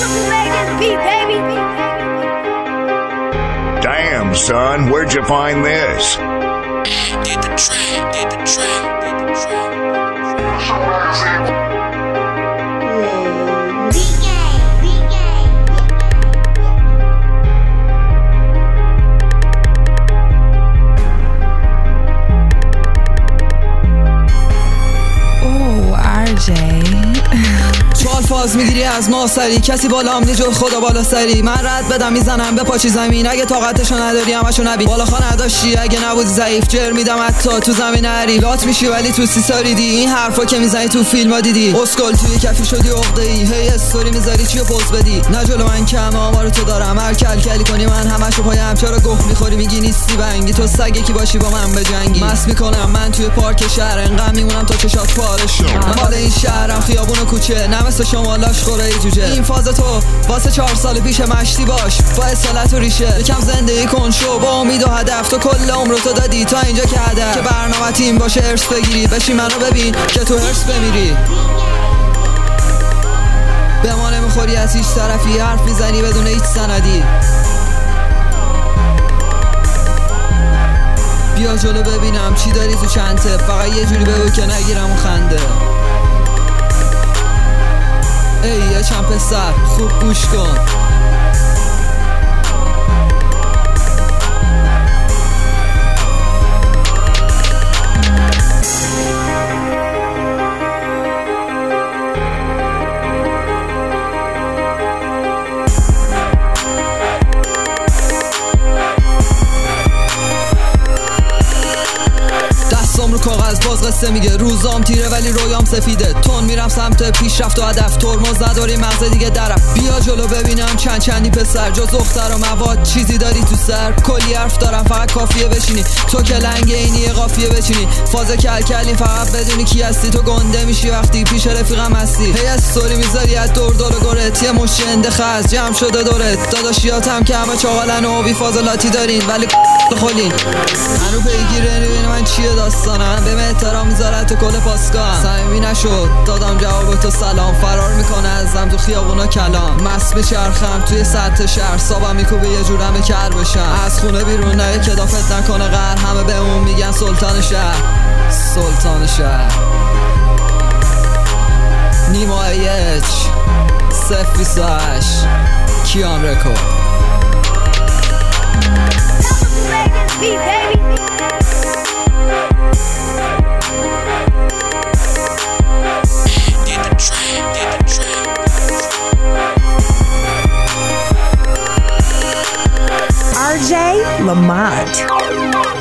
Damn, son, where'd you find this? Get the track, get the track, get the track. چال فاز میگیری از ما سری، کسی بالا هم نیجور خدا بالا سری. من رد بدم میزنم به پاچی زمین، اگه طاقتشو نداری همشو نبین. بالا خانه نداشتی اگه نبودی ضعیف، جر میدم حتی تو زمین هری. لات میشی ولی تو سی ساریدی، این حرفا که میزنی تو فیلم ها دیدی. اسکل توی کفی شدی عقده‌ای، هی استوری میذاری چیو پوز بدی. نه جلو من کم آمارو تو دارم، هر کلکلی کنی من همشو پایم. چرا گفت میخوری میگی نیستی بنگی، تو سگی کی باشی با من بجنگی. مست میکنم من توی پارک شهر، انقدر میمونم تا چشات پارش شو. مال این شهرم خیابون و کوچه، نه مثل شما لاشخوره جوجه. این فاز تو واسه 4 سال پیش مشتی باش، با اصالت و ریشه. یکم زندگی کن شو با امید و هدف، تو کل عمرو تو دادی تا اینجا که هدف. که برنامه تیم باشه ارث بگیری، بشی منو ببین که تو هرس بمیری. به ما نمیخوری از هیچ طرفی، حرف میزنی بدون هیچ سندی. بیا جلو ببینم چی داری تو چنته، فقط یه جوری بگو که نگیرم و خنده. ای یه چند پسر خوب گوش کن، رو کاغذ باز قصه میگه. روزام تیره ولی رویام سفیده، تون میرم سمت پیشرفت و هدف. ترمز نداری مغز دیگه درم، بیا جلو ببینم چندی پسر. جز دختر و مواد چیزی داری تو سر؟ کلی حرف دارم فقط کافیه بشینی، تو که لنگ اینی یه قافیه بچینی. فاز کلکلی فقط بدونی کی هستی، تو گنده میشی وقتی پیش رفیقم هستی. هی استوری میذاری از دور گرت، یه مشنده خز جمع شده دورت. داداشیاتم که همه چاقالن و بی فاضلاتی دارین ولی خولین. هنو پیگیره نبینه من چیه داستانم، به احترام میذاره تو کل پاسگاه. صمیمی نشد دادم جواب تو سلام، فرار میکنه ازم تو خیابونا کلام. مست میچرخم توی سطح شهر، صابم میکوبه یه جورم کر بشم. از خونه بیرون نه کدافت نکنه قهر، همه به اون میگن سلطان شهر. سلطان شهر نیما ایچ 028 کیان رکورد. RJ Lamont.